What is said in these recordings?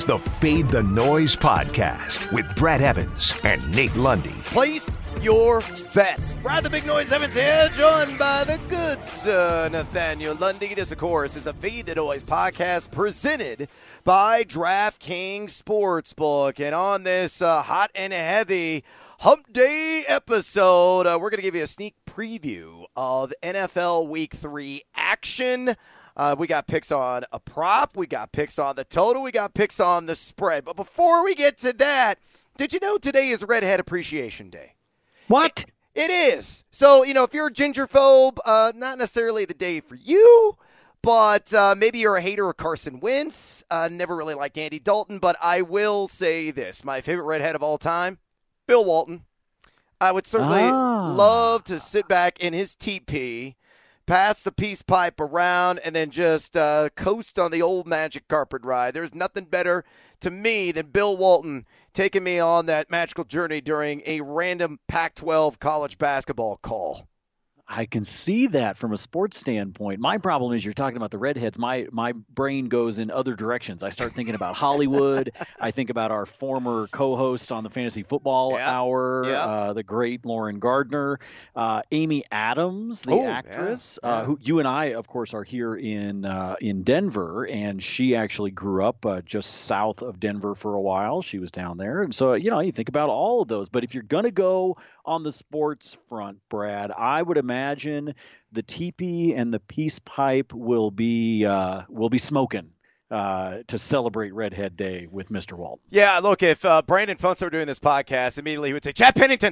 the Fade the Noise podcast with Brad Evans and Nate Lundy. Place your bets. Brad the Big Noise Evans here, joined by the good sir Nathaniel Lundy. This, of course, is a Fade the Noise podcast presented by DraftKings Sportsbook. And on this hot and heavy Hump Day episode, we're going to give you a sneak preview of NFL Week 3 action. We got picks on a prop. We got picks on the total. We got picks on the spread. But before we get to that, did you know today is Redhead Appreciation Day? What? It is. So, if you're a gingerphobe, not necessarily the day for you, but maybe you're a hater of Carson Wentz. Never really liked Andy Dalton, but I will say this. My favorite redhead of all time, Bill Walton. I would certainly love to sit back in his teepee, pass the peace pipe around, and then just coast on the old magic carpet ride. There's nothing better to me than Bill Walton taking me on that magical journey during a random Pac-12 college basketball call. I can see that from a sports standpoint. My problem is you're talking about the redheads. My brain goes in other directions. I start thinking about Hollywood. I think about our former co-host on the Fantasy Football Hour, the great Lauren Gardner, Amy Adams, the actress, who you and I, of course, are here in Denver, and she actually grew up just south of Denver for a while. She was down there, and so you think about all of those. But if you're gonna go on the sports front, Brad, I would imagine the teepee and the peace pipe will be smoking to celebrate Redhead Day with Mr. Walton. Yeah, look, if Brandon Funster were doing this podcast, immediately he would say, Chad Pennington,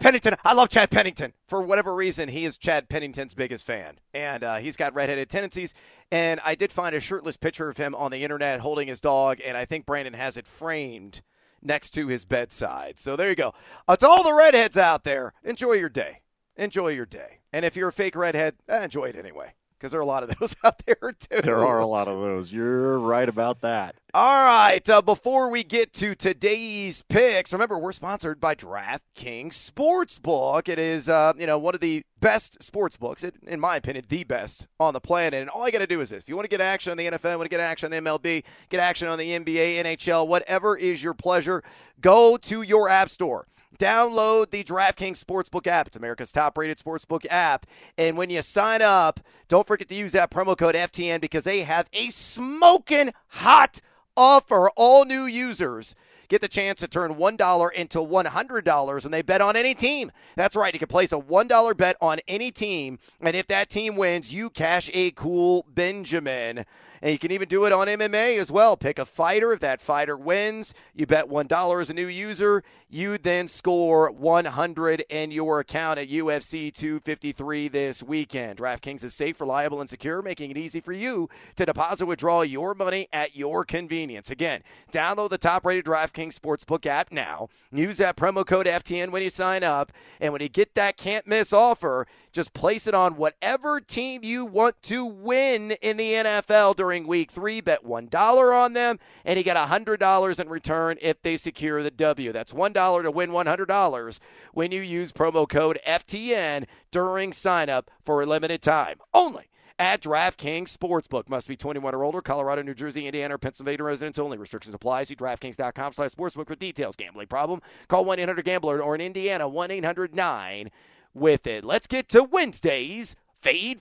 I love Chad Pennington. For whatever reason, he is Chad Pennington's biggest fan, and he's got redheaded tendencies. And I did find a shirtless picture of him on the internet holding his dog, and I think Brandon has it framed next to his bedside. So there you go. To all the redheads out there, enjoy your day. Enjoy your day. And if you're a fake redhead, enjoy it anyway, because there are a lot of those out there too. There are a lot of those. You're right about that. All right. Before we get to today's picks, remember, we're sponsored by DraftKings Sportsbook. It is, one of the best sports books, in my opinion, the best on the planet. And all you got to do is this. If you want to get action on the NFL, want to get action on the MLB, get action on the NBA, NHL, whatever is your pleasure, go to your app store. Download the DraftKings Sportsbook app. It's America's top-rated sportsbook app. And when you sign up, don't forget to use that promo code FTN because they have a smoking hot offer. All new users get the chance to turn $1 into $100 when they bet on any team. That's right. You can place a $1 bet on any team, and if that team wins, you cash a cool Benjamin. And you can even do it on MMA as well. Pick a fighter. If that fighter wins, you bet $1 as a new user. You then score $100 in your account at UFC 253 this weekend. DraftKings is safe, reliable, and secure, making it easy for you to deposit, withdraw your money at your convenience. Again, download the top-rated DraftKings Sportsbook app now. Use that promo code FTN when you sign up. And when you get that can't-miss offer, just place it on whatever team you want to win in the NFL during Week 3. Bet $1 on them, and you get $100 in return if they secure the W. That's $1 to win $100 when you use promo code FTN during sign-up for a limited time. Only at DraftKings Sportsbook. Must be 21 or older. Colorado, New Jersey, Indiana, or Pennsylvania residents only. Restrictions apply. See DraftKings.com/sportsbook for details. Gambling problem? Call 1-800-GAMBLER or in Indiana, 1-800-9-WITH-IT. Let's get to Wednesday's Fade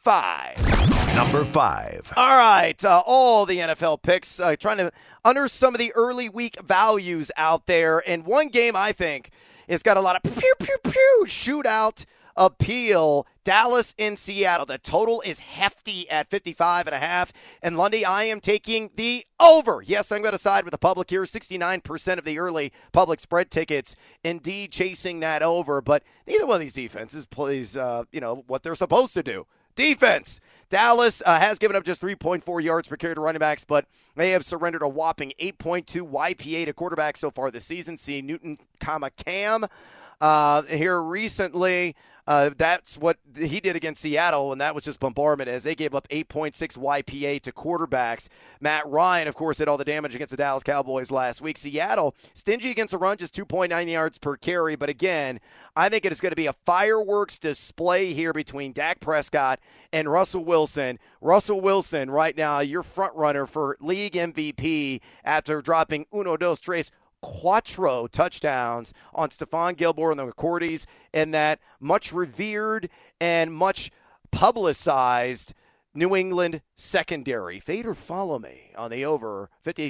5. Number 5. All right, all the NFL picks, trying to unearth some of the early week values out there. And one game I think has got a lot of pew-pew-pew shootout appeal. Dallas in Seattle. The total is hefty at 55.5. And Lundy, I am taking the over. Yes, I'm going to side with the public here. 69% of the early public spread tickets indeed chasing that over. But neither one of these defenses plays, what they're supposed to do. Defense. Dallas has given up just 3.4 yards per carry to running backs, but they have surrendered a whopping 8.2 YPA to quarterbacks so far this season. See Newton, Cam here recently. That's what he did against Seattle, and that was just bombardment as they gave up 8.6 YPA to quarterbacks. Matt Ryan, of course, did all the damage against the Dallas Cowboys last week. Seattle, stingy against the run, just 2.9 yards per carry. But again, I think it is going to be a fireworks display here between Dak Prescott and Russell Wilson. Russell Wilson, right now, your front runner for league MVP after dropping uno, dos, tres, quattro touchdowns on Stephon Gilmore and the McCourties, and that much revered and much publicized New England secondary. Fade or follow me on the over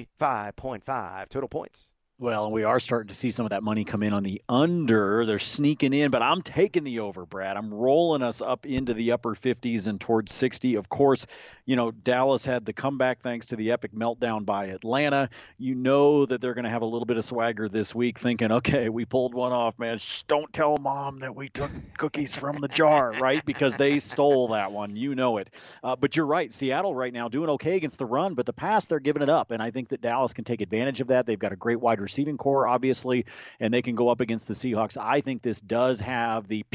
55.5 total points. Well, and we are starting to see some of that money come in on the under. They're sneaking in, but I'm taking the over, Brad. I'm rolling us up into the upper 50s and towards 60. Of course, Dallas had the comeback thanks to the epic meltdown by Atlanta. You know that they're going to have a little bit of swagger this week thinking, okay, we pulled one off, man. Shh, don't tell Mom that we took cookies from the jar, right? Because they stole that one. You know it. But you're right. Seattle right now doing okay against the run, but the pass, they're giving it up. And I think that Dallas can take advantage of that. They've got a great wide receiving core, obviously, and they can go up against the Seahawks. I think this does have the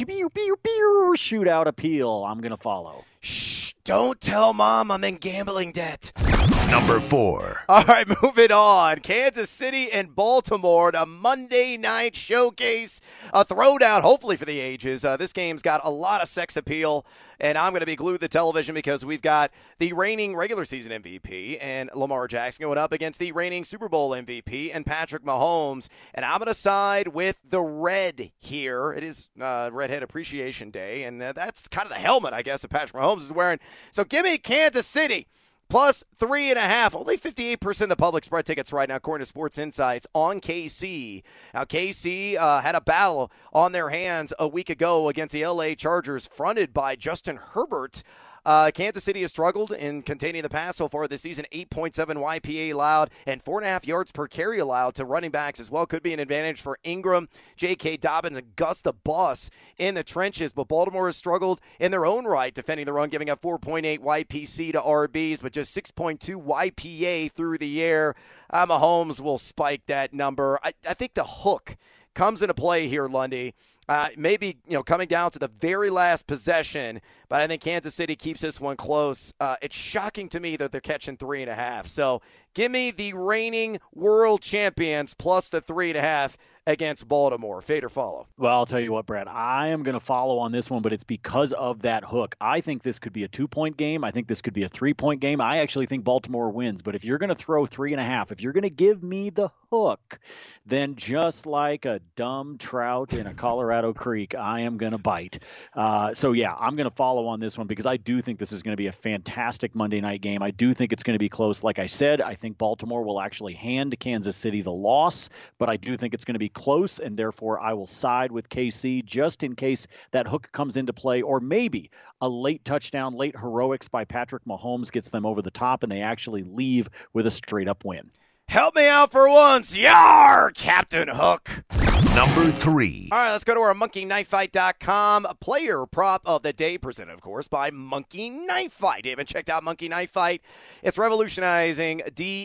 pew shootout appeal. I'm going to follow. Shh, don't tell Mom I'm in gambling debt. Number 4. All right, moving on. Kansas City and Baltimore, the Monday night showcase, a throwdown, hopefully for the ages. This game's got a lot of sex appeal, and I'm going to be glued to the television because we've got the reigning regular season MVP and Lamar Jackson going up against the reigning Super Bowl MVP and Patrick Mahomes. And I'm going to side with the red here. It is Redhead Appreciation Day, and that's kind of the helmet, I guess, that Patrick Mahomes is wearing. So give me Kansas City. Plus 3.5. Only 58% of the public spread tickets right now, according to Sports Insights, on KC. Now, KC had a battle on their hands a week ago against the LA Chargers, fronted by Justin Herbert. Kansas City has struggled in containing the pass so far this season. 8.7 YPA allowed and 4.5 yards per carry allowed to running backs as well. Could be an advantage for Ingram, J.K. Dobbins, and Gus the Bus in the trenches. But Baltimore has struggled in their own right defending the run, giving up 4.8 YPC to RBs, but just 6.2 YPA through the air. Mahomes will spike that number. I think the hook comes into play here, Lundy. Maybe, coming down to the very last possession, but I think Kansas City keeps this one close. It's shocking to me that they're catching 3.5. So give me the reigning world champions plus the 3.5 against Baltimore. Fade or follow? Well, I'll tell you what, Brad, I am going to follow on this one, but it's because of that hook. I think this could be a 2-point game. I think this could be a 3-point game. I actually think Baltimore wins, but if you're going to throw 3.5, if you're going to give me the hook, then just like a dumb trout in a Colorado creek, I am going to bite. So, yeah, I'm going to follow on this one because I do think this is going to be a fantastic Monday night game. I do think it's going to be close. Like I said, I think Baltimore will actually hand Kansas City the loss, but I do think it's going to be close, and therefore I will side with KC just in case that hook comes into play, or maybe a late touchdown, late heroics by Patrick Mahomes gets them over the top and they actually leave with a straight-up win. Help me out for once. Yar, Captain Hook. Number 3. All right, let's go to our monkeyknifefight.com player prop of the day, presented, of course, by Monkey Knife Fight. You haven't checked out Monkey Knife Fight? It's revolutionizing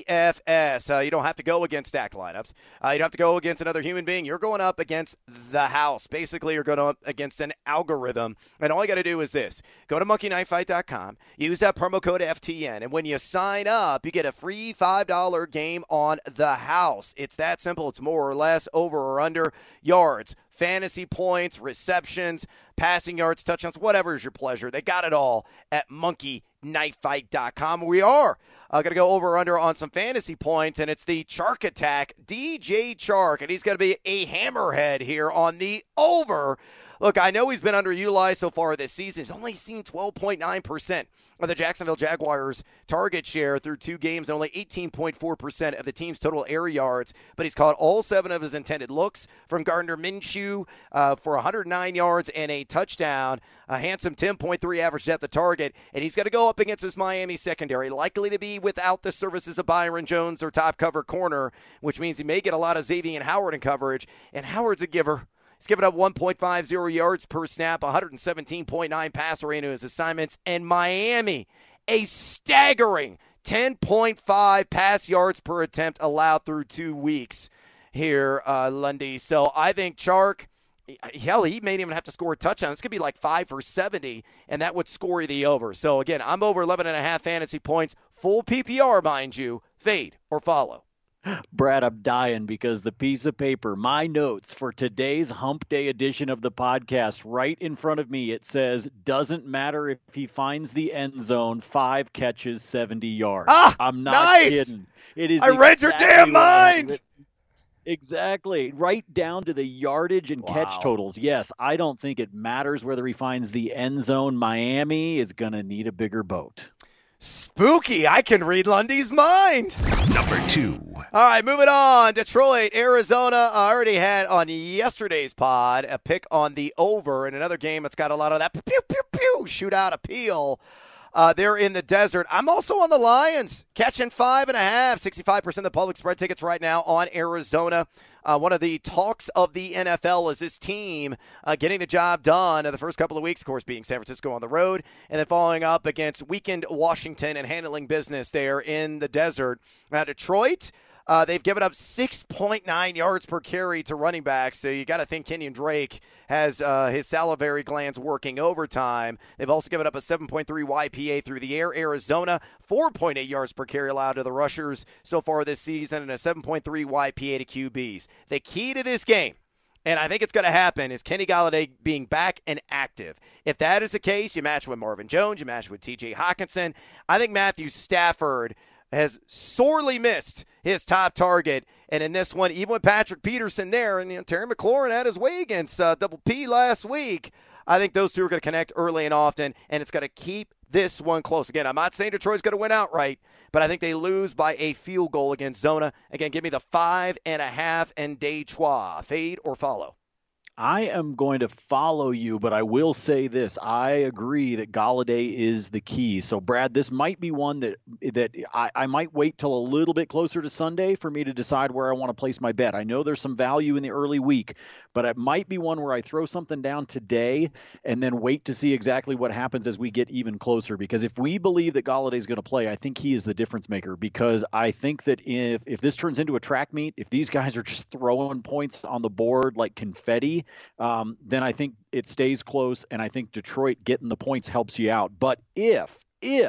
DFS. You don't have to go against stacked lineups. You don't have to go against another human being. You're going up against the house. Basically, you're going up against an algorithm. And all you got to do is this. Go to monkeyknifefight.com. Use that promo code FTN. And when you sign up, you get a free $5 game on the house. It's that simple. It's more or less over or under yards, fantasy points, receptions, passing yards, touchdowns, whatever is your pleasure. They got it all at monkeyknifefight.com. We are going to go over or under on some fantasy points, and it's the Chark attack, DJ Chark, and he's going to be a hammerhead here on the over. Look, I know he's been underutilized so far this season. He's only seen 12.9% of the Jacksonville Jaguars' target share through 2 games and only 18.4% of the team's total air yards. But he's caught all 7 of his intended looks from Gardner Minshew for 109 yards and a touchdown, a handsome 10.3 average depth of target. And he's going to go up against his Miami secondary, likely to be without the services of Byron Jones, their top cover corner, which means he may get a lot of Xavier Howard in coverage. And Howard's a giver. He's given up 1.50 yards per snap, 117.9 passer rate into his assignments, and Miami, a staggering 10.5 pass yards per attempt allowed through 2 weeks here, Lundy. So I think Chark hell, he may even have to score a touchdown. This could be like 5 for 70, and that would score you the over. So, again, I'm over 11.5 fantasy points. Full PPR, mind you. Fade or follow. Brad, I'm dying because the piece of paper, my notes for today's Hump Day edition of the podcast, right in front of me, it says, doesn't matter if he finds the end zone, 5 catches, 70 yards. I'm not kidding. It is. I read your damn mind. Exactly. Right down to the yardage and catch totals. Yes, I don't think it matters whether he finds the end zone. Miami is going to need a bigger boat. Spooky. I can read Lundy's mind. Number 2. All right, moving on. Detroit, Arizona. I already had on yesterday's pod a pick on the over in another game that's got a lot of that pew, pew, pew, shootout appeal. They're in the desert. I'm also on the Lions, catching 5.5. 65% of the public spread tickets right now on Arizona. One of the talks of the NFL is this team getting the job done in the first couple of weeks, of course, being San Francisco on the road, and then following up against weakened Washington and handling business there in the desert. Now, Detroit, they've given up 6.9 yards per carry to running backs, so you got to think Kenyon Drake has his salivary glands working overtime. They've also given up a 7.3 YPA through the air. Arizona, 4.8 yards per carry allowed to the rushers so far this season, and a 7.3 YPA to QBs. The key to this game, and I think it's going to happen, is Kenny Golladay being back and active. If that is the case, you match with Marvin Jones, you match with TJ Hockenson. I think Matthew Stafford has sorely missed his top target. And in this one, even with Patrick Peterson there, and Terry McLaurin had his way against Double P last week, I think those two are going to connect early and often, and it's going to keep this one close. Again, I'm not saying Detroit's going to win outright, but I think they lose by a field goal against Zona. Again, give me the 5.5 and Detroit. Fade or follow? I am going to follow you, but I will say this. I agree that Golladay is the key. So, Brad, this might be one that I might wait till a little bit closer to Sunday for me to decide where I want to place my bet. I know there's some value in the early week, but it might be one where I throw something down today and then wait to see exactly what happens as we get even closer. Because if we believe that Golladay is going to play, I think he is the difference maker. Because I think that if this turns into a track meet, if these guys are just throwing points on the board like confetti, then I think it stays close, and I think Detroit getting the points helps you out. But if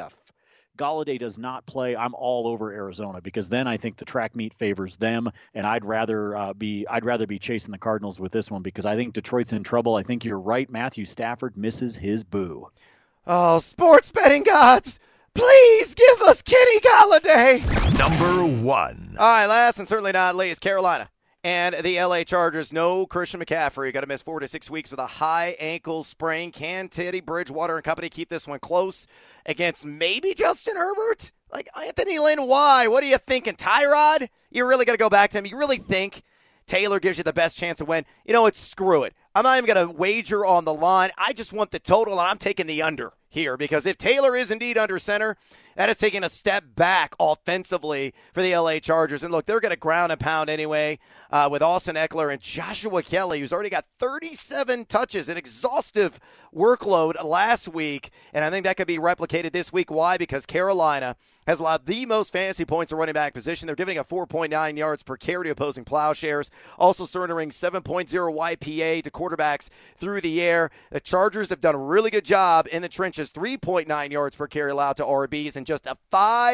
Golladay does not play, I'm all over Arizona, because then I think the track meet favors them, and I'd rather be chasing the Cardinals with this one, because I think Detroit's in trouble. I think you're right. Matthew Stafford misses his boo. Oh, sports betting gods, please give us Kenny Golladay. Number 1. All right, last and certainly not least, Carolina and the LA Chargers. No Christian McCaffrey. Got to miss 4 to 6 weeks with a high ankle sprain. Can Teddy Bridgewater and company keep this one close against maybe Justin Herbert? Like, Anthony Lynn, why? What are you thinking? Tyrod? You're really going to go back to him? You really think Taylor gives you the best chance to win? You know what? Screw it. I'm not even going to wager on the line. I just want the total, and I'm taking the under here, because if Taylor is indeed under center, that is taking a step back offensively for the LA Chargers. And look, they're going to ground and pound anyway with Austin Eckler and Joshua Kelly, who's already got 37 touches, an exhaustive workload last week. And I think that could be replicated this week. Why? Because Carolina has allowed the most fantasy points at running back position. They're giving a 4.9 yards per carry to opposing Plowshares, also surrendering 7.0 YPA to quarterbacks through the air. The Chargers have done a really good job in the trenches, 3.9 yards per carry allowed to RBs, and just a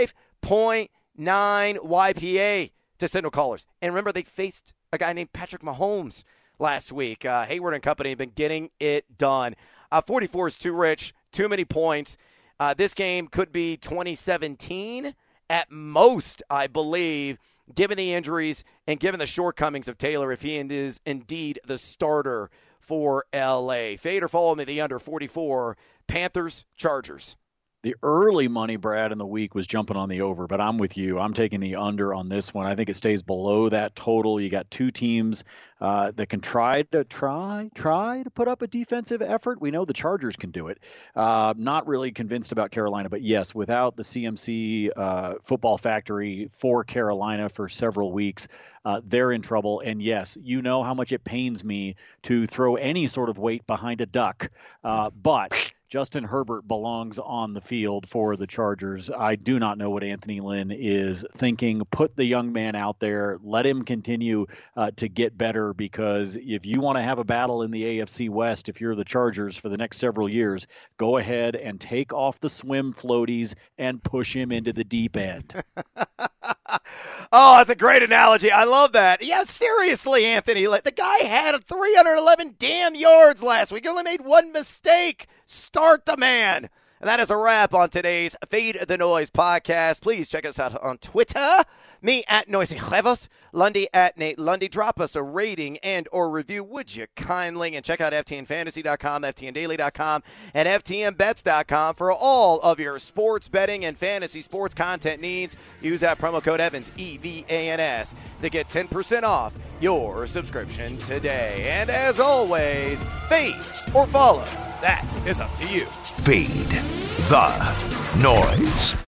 5.9 YPA to signal callers. And remember, they faced a guy named Patrick Mahomes last week. Hayward and company have been getting it done. 44 is too rich, too many points. This game could be 2017 at most, I believe, given the injuries and given the shortcomings of Taylor, if he is indeed the starter for L.A. Fade or follow me, the under 44, Panthers, Chargers. The early money, Brad, in the week was jumping on the over, but I'm with you. I'm taking the under on this one. I think it stays below that total. You got two teams that can try to put up a defensive effort. We know the Chargers can do it. Not really convinced about Carolina, but yes, without the CMC football factory for Carolina for several weeks, they're in trouble. And yes, you know how much it pains me to throw any sort of weight behind a duck, but Justin Herbert belongs on the field for the Chargers. I do not know what Anthony Lynn is thinking. Put the young man out there. Let him continue to get better, because if you want to have a battle in the AFC West, if you're the Chargers for the next several years, go ahead and take off the swim floaties and push him into the deep end. Oh, that's a great analogy. I love that. Yeah, seriously, Anthony. The guy had 311 damn yards last week. He only made one mistake. Start the man. And that is a wrap on today's Fade the Noise podcast. Please check us out on Twitter. Me at Noisy Huevos, Lundy at Nate Lundy. Drop us a rating and or review, would you kindly? And check out FTNFantasy.com, FTNDaily.com, and FTNBets.com for all of your sports betting and fantasy sports content needs. Use that promo code Evans, EVANS, to get 10% off your subscription today. And as always, fade or follow. That is up to you. Fade the Noise.